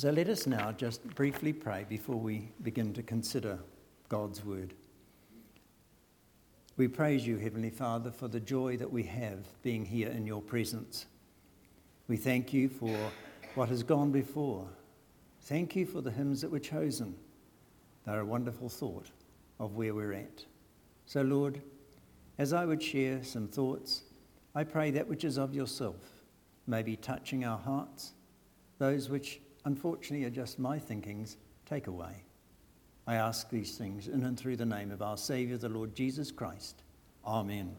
So let us now just briefly pray before we begin to consider God's word. We praise you, Heavenly Father, for the joy that we have being here in your presence. We thank you for what has gone before. Thank you for the hymns that were chosen. They're a wonderful thought of where we're at. So, Lord, as I would share some thoughts, I pray that which is of yourself may be touching our hearts. Those which, unfortunately, are just my thinkings, take away. I ask these things in and through the name of our Saviour, the Lord Jesus Christ. Amen.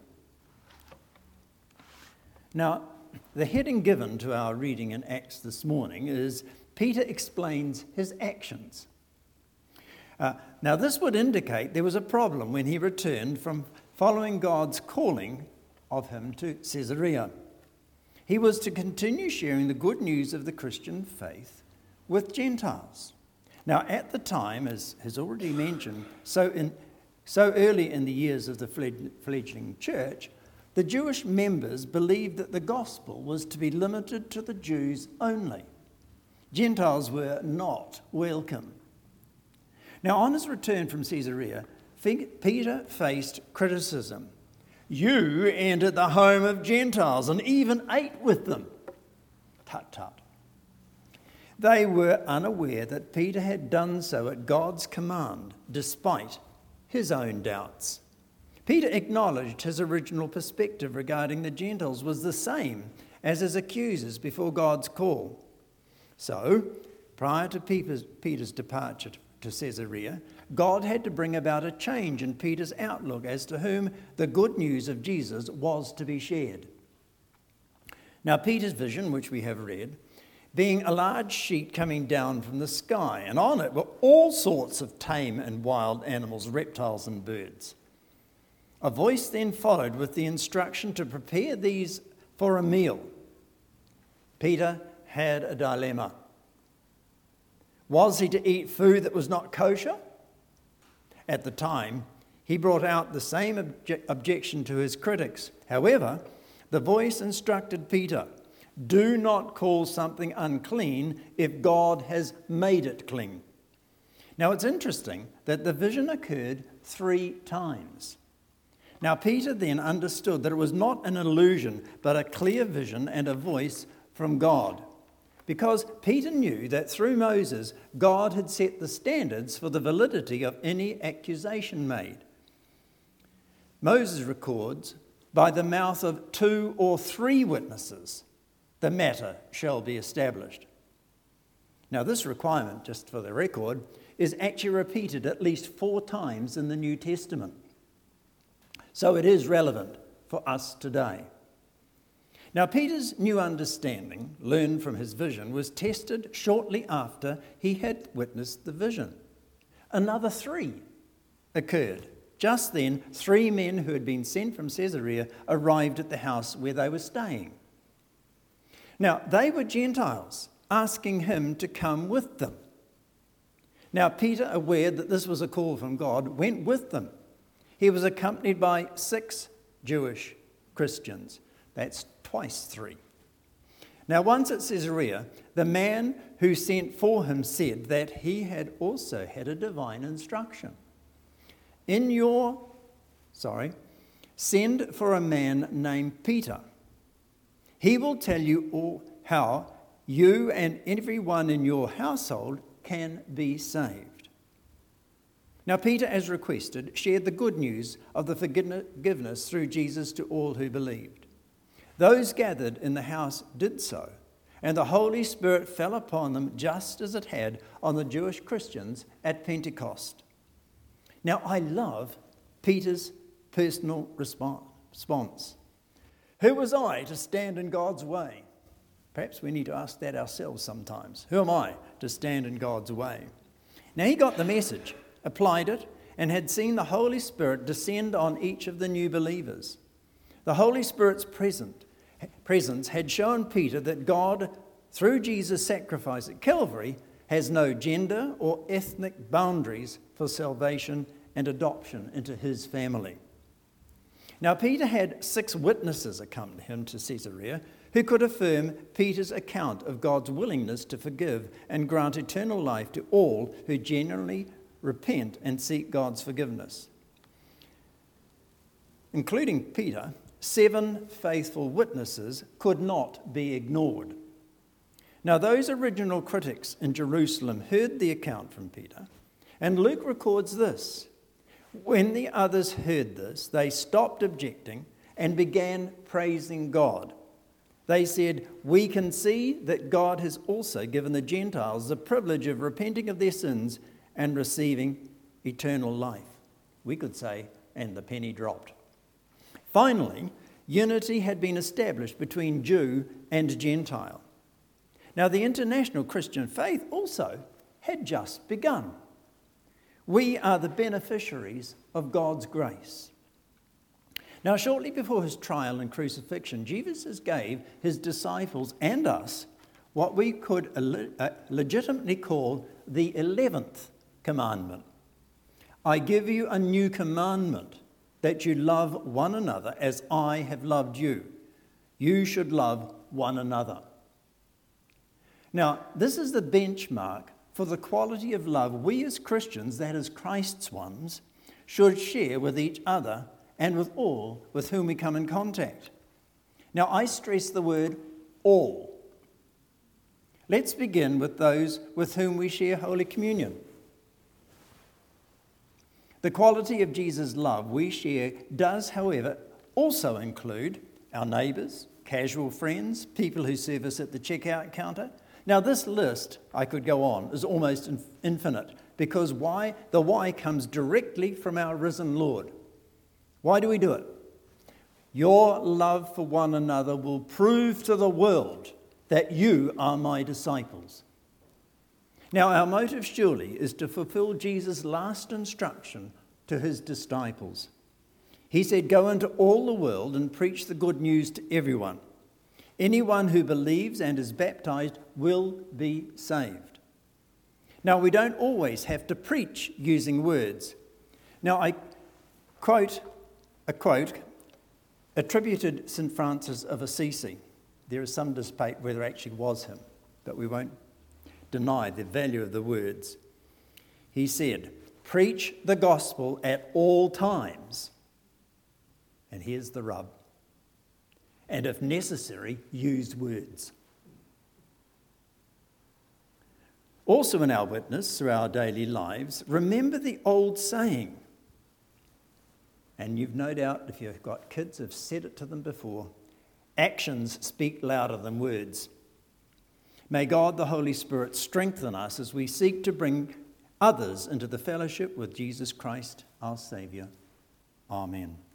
Now, the heading given to our reading in Acts this morning is Peter explains his actions. Now, this would indicate there was a problem when he returned from following God's calling of him to Caesarea. He was to continue sharing the good news of the Christian faith with Gentiles. Now, at the time, as has already mentioned, so early in the years of the fledgling church, the Jewish members believed that the gospel was to be limited to the Jews only. Gentiles were not welcome. Now, on his return from Caesarea, Peter faced criticism. You entered the home of Gentiles and even ate with them. Tut tut. They were unaware that Peter had done so at God's command, despite his own doubts. Peter acknowledged his original perspective regarding the Gentiles was the same as his accusers before God's call. So, prior to Peter's departure to Caesarea, God had to bring about a change in Peter's outlook as to whom the good news of Jesus was to be shared. Now, Peter's vision, which we have read, being a large sheet coming down from the sky, and on it were all sorts of tame and wild animals, reptiles and birds. A voice then followed with the instruction to prepare these for a meal. Peter had a dilemma. Was he to eat food that was not kosher? At the time, he brought out the same objection to his critics. However, the voice instructed Peter, do not call something unclean if God has made it clean. Now, it's interesting that the vision occurred 3 times. Now, Peter then understood that it was not an illusion, but a clear vision and a voice from God. Because Peter knew that through Moses, God had set the standards for the validity of any accusation made. Moses records, by the mouth of 2 or 3 witnesses, the matter shall be established. Now, this requirement, just for the record, is actually repeated at least 4 times in the New Testament. So it is relevant for us today. Now, Peter's new understanding, learned from his vision, was tested shortly after he had witnessed the vision. Another 3 occurred. Just then, 3 men who had been sent from Caesarea arrived at the house where they were staying. Now, they were Gentiles, asking him to come with them. Now, Peter, aware that this was a call from God, went with them. He was accompanied by 6 Jewish Christians. That's twice 3. Now, once at Caesarea, the man who sent for him said that he had also had a divine instruction. Send for a man named Peter. He will tell you all how you and everyone in your household can be saved. Now, Peter, as requested, shared the good news of the forgiveness through Jesus to all who believed. Those gathered in the house did so, and the Holy Spirit fell upon them just as it had on the Jewish Christians at Pentecost. Now, I love Peter's personal response. Who was I to stand in God's way? Perhaps we need to ask that ourselves sometimes. Who am I to stand in God's way? Now, he got the message, applied it, and had seen the Holy Spirit descend on each of the new believers. The Holy Spirit's presence had shown Peter that God, through Jesus' sacrifice at Calvary, has no gender or ethnic boundaries for salvation and adoption into his family. Now, Peter had 6 witnesses accompany him to Caesarea who could affirm Peter's account of God's willingness to forgive and grant eternal life to all who genuinely repent and seek God's forgiveness. Including Peter, 7 faithful witnesses could not be ignored. Now, those original critics in Jerusalem heard the account from Peter, and Luke records this. When the others heard this, they stopped objecting and began praising God. They said, "We can see that God has also given the Gentiles the privilege of repenting of their sins and receiving eternal life." We could say, and the penny dropped. Finally, unity had been established between Jew and Gentile. Now, the international Christian faith also had just begun. We are the beneficiaries of God's grace. Now, shortly before his trial and crucifixion, Jesus gave his disciples and us what we could legitimately call the 11th commandment. "I give you a new commandment, that you love one another as I have loved you. You should love one another." Now, this is the benchmark for the quality of love we as Christians, that is Christ's ones, should share with each other and with all with whom we come in contact. Now, I stress the word all. Let's begin with those with whom we share Holy Communion. The quality of Jesus' love we share does, however, also include our neighbours, casual friends, people who serve us at the checkout counter. Now, this list, I could go on, is almost infinite, because the why comes directly from our risen Lord. Why do we do it? Your love for one another will prove to the world that you are my disciples. Now, our motive surely is to fulfill Jesus' last instruction to his disciples. He said, "Go into all the world and preach the good news to everyone. Anyone who believes and is baptized will be saved." Now, we don't always have to preach using words. Now, I quote a quote attributed St. Francis of Assisi. There is some debate whether it actually was him, but we won't deny the value of the words. He said, "Preach the gospel at all times." And here's the rub. "And if necessary, use words." Also in our witness through our daily lives, remember the old saying, and you've no doubt, if you've got kids, have said it to them before, actions speak louder than words. May God the Holy Spirit strengthen us as we seek to bring others into the fellowship with Jesus Christ, our Saviour. Amen.